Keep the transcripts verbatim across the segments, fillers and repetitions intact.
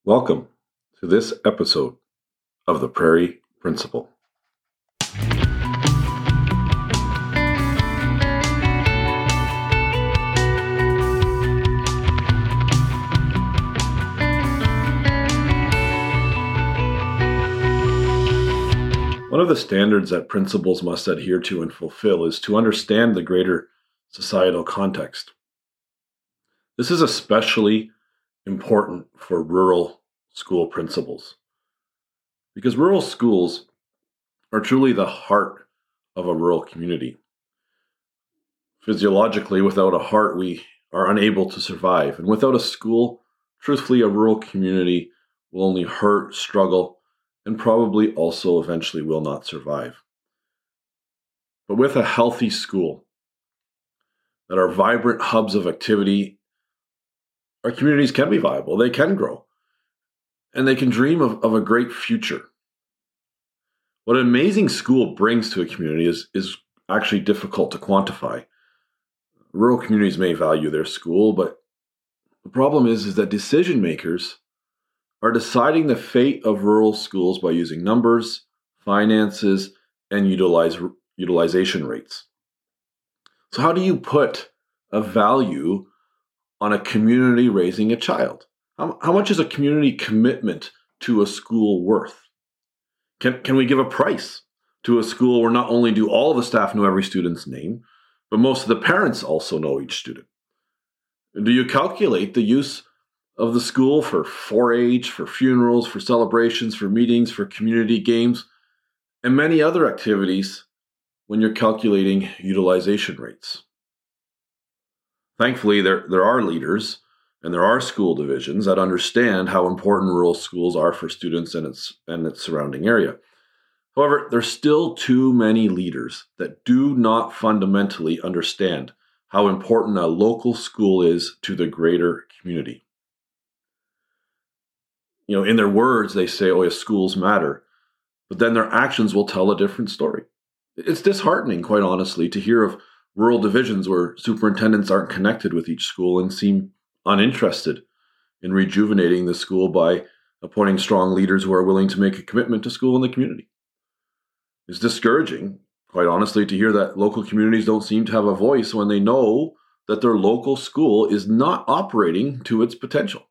Welcome to this episode of the Prairie Principle. One of the standards that principals must adhere to and fulfill is to understand the greater societal context. This is especially important for rural school principals, because rural schools are truly the heart of a rural community. Physiologically, without a heart, we are unable to survive. And without a school, truthfully, a rural community will only hurt, struggle, and probably also eventually will not survive. But with a healthy school that are vibrant hubs of activity, our communities can be viable, they can grow, and they can dream of, of a great future. What an amazing school brings to a community is, is actually difficult to quantify. Rural communities may value their school, but the problem is, is that decision makers are deciding the fate of rural schools by using numbers, finances, and utilize, utilization rates. So how do you put a value on a community raising a child? How, how much is a community commitment to a school worth? Can, can we give a price to a school where not only do all the staff know every student's name, but most of the parents also know each student? Do you calculate the use of the school for four H, for funerals, for celebrations, for meetings, for community games, and many other activities when you're calculating utilization rates? Thankfully, there, there are leaders and there are school divisions that understand how important rural schools are for students and its, and its surrounding area. However, there's still too many leaders that do not fundamentally understand how important a local school is to the greater community. You know, in their words, they say, oh, yeah, schools matter, but then their actions will tell a different story. It's disheartening, quite honestly, to hear of rural divisions where superintendents aren't connected with each school and seem uninterested in rejuvenating the school by appointing strong leaders who are willing to make a commitment to school and the community. It's discouraging, quite honestly, to hear that local communities don't seem to have a voice when they know that their local school is not operating to its potential.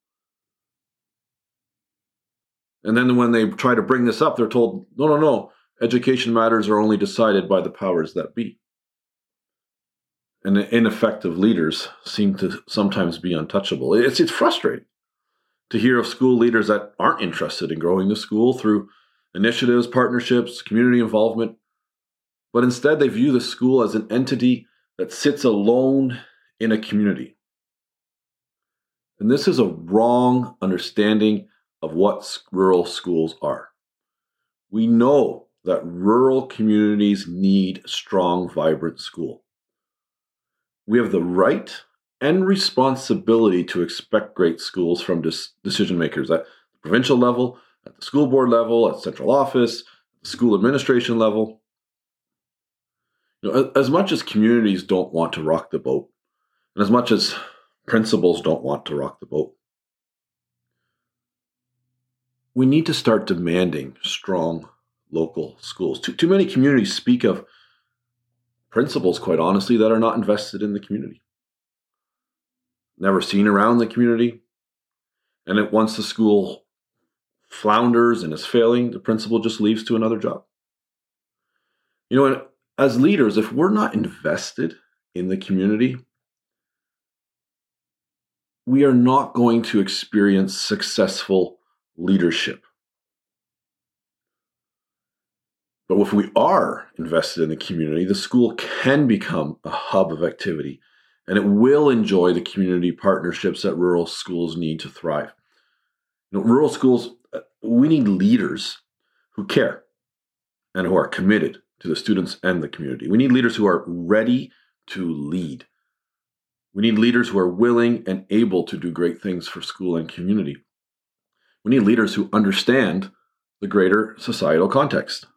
And then when they try to bring this up, they're told, no, no, no, education matters are only decided by the powers that be. And ineffective leaders seem to sometimes be untouchable. It's, it's frustrating to hear of school leaders that aren't interested in growing the school through initiatives, partnerships, community involvement, but instead they view the school as an entity that sits alone in a community. And this is a wrong understanding of what rural schools are. We know that rural communities need a strong, vibrant school. We have the right and responsibility to expect great schools from dis- decision makers at the provincial level, at the school board level, at central office, the school administration level. You know, as much as communities don't want to rock the boat, and as much as principals don't want to rock the boat, we need to start demanding strong local schools. Too, too many communities speak of principals, quite honestly, that are not invested in the community. Never seen around the community. And it, once the school flounders and is failing, the principal just leaves to another job. You know, as leaders, if we're not invested in the community, we are not going to experience successful leadership. But if we are invested in the community, the school can become a hub of activity, and it will enjoy the community partnerships that rural schools need to thrive. You know, rural schools, we need leaders who care and who are committed to the students and the community. We need leaders who are ready to lead. We need leaders who are willing and able to do great things for school and community. We need leaders who understand the greater societal context.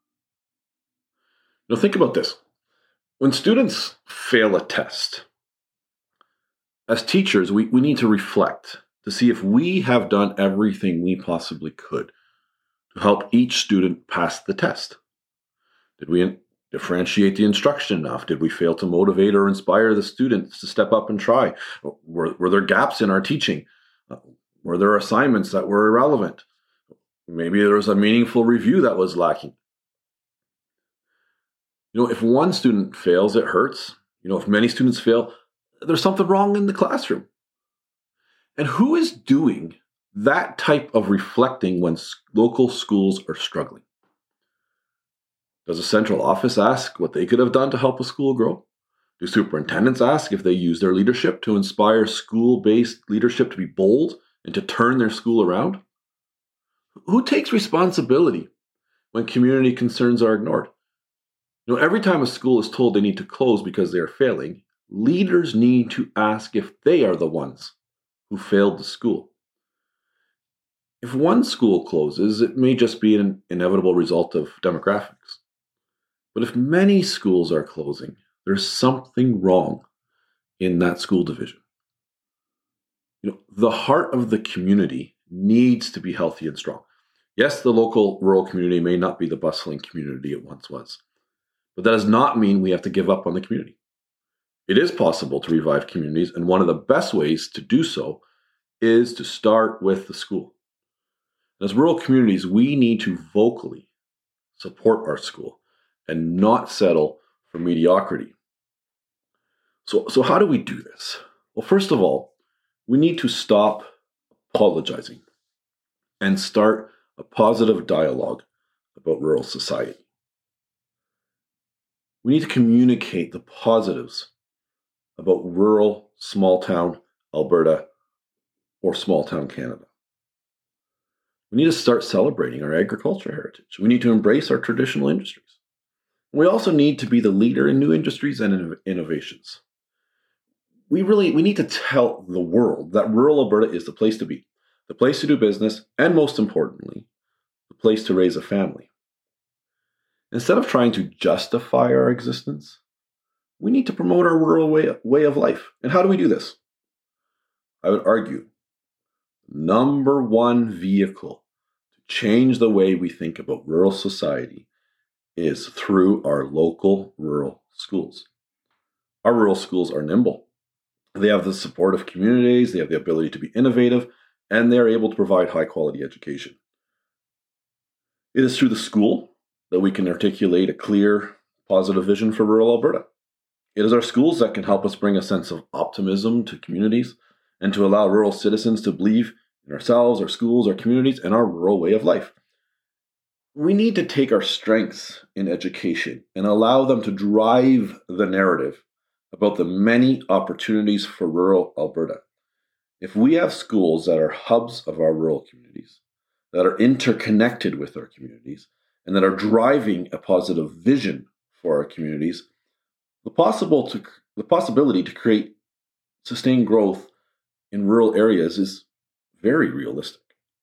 Now think about this. When students fail a test, as teachers, we, we need to reflect to see if we have done everything we possibly could to help each student pass the test. Did we differentiate the instruction enough? Did we fail to motivate or inspire the students to step up and try? Were, were there gaps in our teaching? Uh, were there assignments that were irrelevant? Maybe there was a meaningful review that was lacking. You know, if one student fails, it hurts. You know, if many students fail, there's something wrong in the classroom. And who is doing that type of reflecting when local schools are struggling? Does a central office ask what they could have done to help a school grow? Do superintendents ask if they use their leadership to inspire school-based leadership to be bold and to turn their school around? Who takes responsibility when community concerns are ignored? You know, every time a school is told they need to close because they are failing, leaders need to ask if they are the ones who failed the school. If one school closes, it may just be an inevitable result of demographics. But if many schools are closing, there's something wrong in that school division. You know, the heart of the community needs to be healthy and strong. Yes, the local rural community may not be the bustling community it once was, but that does not mean we have to give up on the community. It is possible to revive communities, and one of the best ways to do so is to start with the school. As rural communities, we need to vocally support our school and not settle for mediocrity. So, so how do we do this? Well, first of all, we need to stop apologizing and start a positive dialogue about rural society. We need to communicate the positives about rural, small-town Alberta or small-town Canada. We need to start celebrating our agriculture heritage. We need to embrace our traditional industries. We also need to be the leader in new industries and innovations. We really we need to tell the world that rural Alberta is the place to be, the place to do business, and most importantly, the place to raise a family. Instead of trying to justify our existence, we need to promote our rural way, way of life. And how do we do this? I would argue, number one vehicle to change the way we think about rural society is through our local rural schools. Our rural schools are nimble. They have the support of communities, they have the ability to be innovative, and they're able to provide high-quality education. It is through the school that we can articulate a clear, positive vision for rural Alberta. It is our schools that can help us bring a sense of optimism to communities and to allow rural citizens to believe in ourselves, our schools, our communities, and our rural way of life. We need to take our strengths in education and allow them to drive the narrative about the many opportunities for rural Alberta. If we have schools that are hubs of our rural communities, that are interconnected with our communities, and that are driving a positive vision for our communities, the possible to the possibility to create sustained growth in rural areas is very realistic.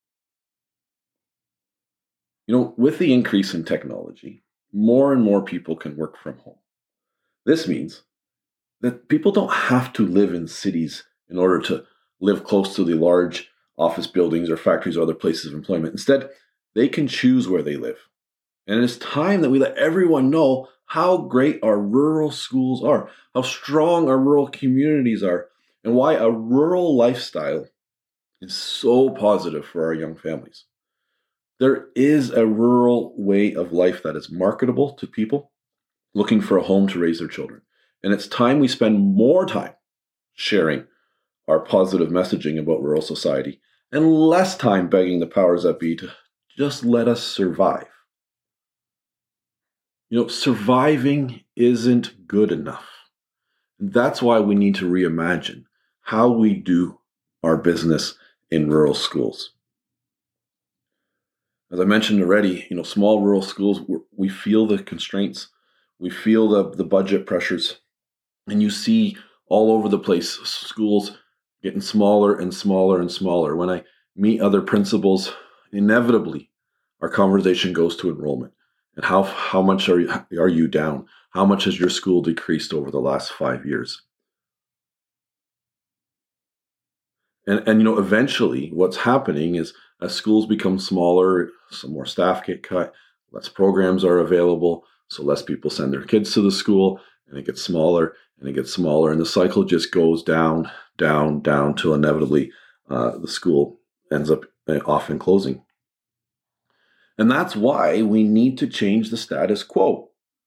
You know, with the increase in technology, more and more people can work from home. This means that people don't have to live in cities in order to live close to the large office buildings or factories or other places of employment. Instead, they can choose where they live. And it is time that we let everyone know how great our rural schools are, how strong our rural communities are, and why a rural lifestyle is so positive for our young families. There is a rural way of life that is marketable to people looking for a home to raise their children. And it's time we spend more time sharing our positive messaging about rural society and less time begging the powers that be to just let us survive. You know, surviving isn't good enough. And that's why we need to reimagine how we do our business in rural schools. As I mentioned already, you know, small rural schools, we feel the constraints, we feel the, the budget pressures, and you see all over the place schools getting smaller and smaller and smaller. When I meet other principals, inevitably our conversation goes to enrollment. And how how much are you, are you down? How much has your school decreased over the last five years? And, and you know, eventually what's happening is as schools become smaller, some more staff get cut, less programs are available, so less people send their kids to the school, and it gets smaller and it gets smaller, and the cycle just goes down, down, down till inevitably uh, the school ends up uh, often closing. And that's why we need to change the status quo.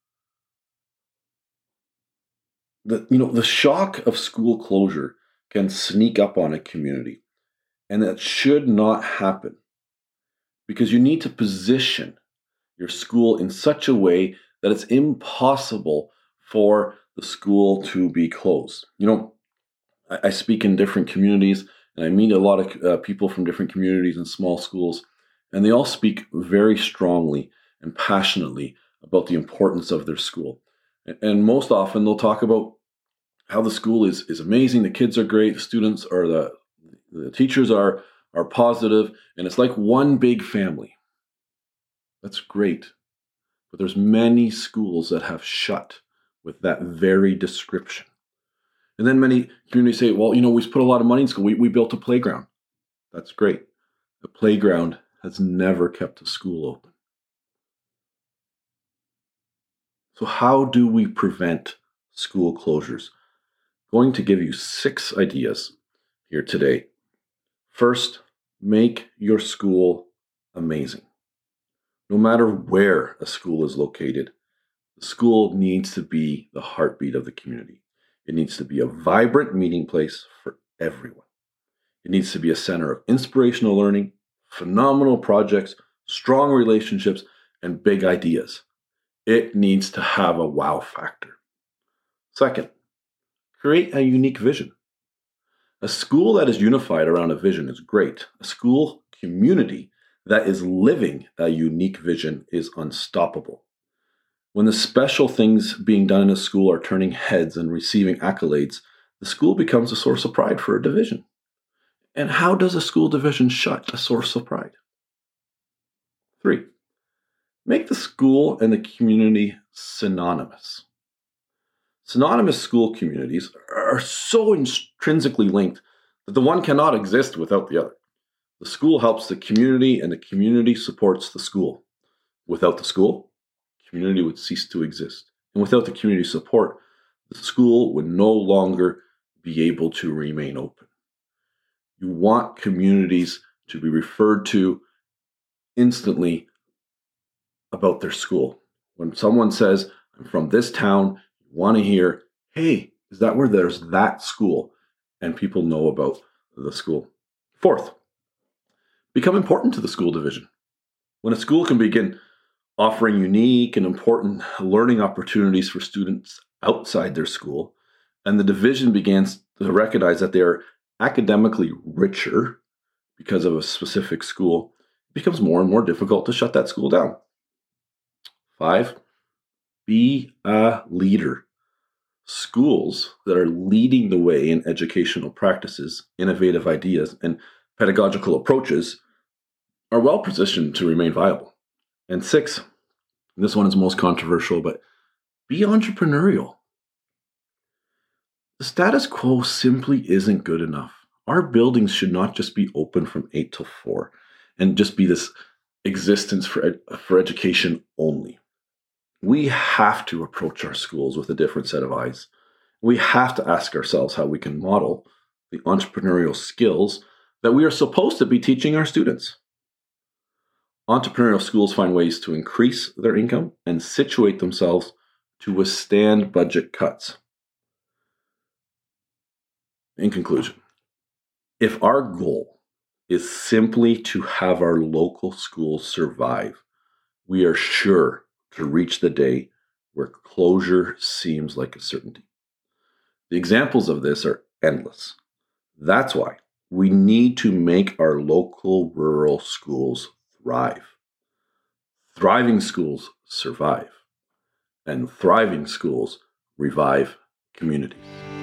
The, you know, the shock of school closure can sneak up on a community, and that should not happen because you need to position your school in such a way that it's impossible for the school to be closed. You know, I, I speak in different communities, and I meet a lot of uh, people from different communities and small schools, and they all speak very strongly and passionately about the importance of their school. And, and most often they'll talk about how the school is, is amazing, the kids are great, the students or the, the teachers are, are positive, and it's like one big family. That's great. But there's many schools that have shut with that very description. And then many communities say, well, you know, we put a lot of money in school. We, we built a playground. That's great. The playground has never kept a school open. So how do we prevent school closures? I'm going to give you six ideas here today. First, make your school amazing. No matter where a school is located, the school needs to be the heartbeat of the community. It needs to be a vibrant meeting place for everyone. It needs to be a center of inspirational learning, phenomenal projects, strong relationships, and big ideas. It needs to have a wow factor. Second, create a unique vision. A school that is unified around a vision is great. A school community that is living a unique vision is unstoppable. When the special things being done in a school are turning heads and receiving accolades, the school becomes a source of pride for a division. And how does a school division shut a source of pride? Three, make the school and the community synonymous. Synonymous school communities are so intrinsically linked that the one cannot exist without the other. The school helps the community, and the community supports the school. Without the school, the community would cease to exist. And without the community support, the school would no longer be able to remain open. You want communities to be referred to instantly about their school. When someone says, I'm from this town, you want to hear, hey, is that where there's that school? And people know about the school. Fourth, become important to the school division. When a school can begin offering unique and important learning opportunities for students outside their school, and the division begins to recognize that they are academically richer because of a specific school, it becomes more and more difficult to shut that school down. Five, be a leader. Schools that are leading the way in educational practices, innovative ideas, and pedagogical approaches are well positioned to remain viable. And six, this one is most controversial, but be entrepreneurial. The status quo simply isn't good enough. Our buildings should not just be open from eight till four and just be this existence for, ed- for education only. We have to approach our schools with a different set of eyes. We have to ask ourselves how we can model the entrepreneurial skills that we are supposed to be teaching our students. Entrepreneurial schools find ways to increase their income and situate themselves to withstand budget cuts. In conclusion, if our goal is simply to have our local schools survive, we are sure to reach the day where closure seems like a certainty. The examples of this are endless. That's why we need to make our local rural schools thrive. Thriving schools survive, and thriving schools revive communities.